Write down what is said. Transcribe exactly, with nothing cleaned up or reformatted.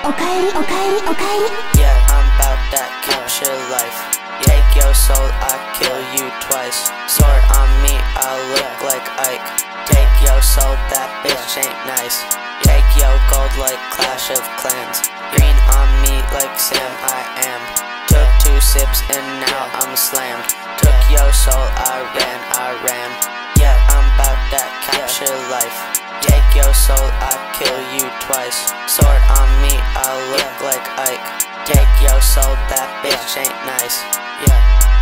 おかえりおかえりおかえり Yeah, I'm about that capture life. Take your soul, I kill you twice. Sword on me, I look like Ike. Take your soul, that bitch ain't nice. Take your gold like Clash of Clans. Green on me like Sam I am. Took two sips and now I'm slammed. Took your soul, I ran, I ran. Yeah, I'm about that capture life. Take your soul, I kill you twice. Sword on me, I look like Ike. Take your soul, that bitch ain't nice. Yeah.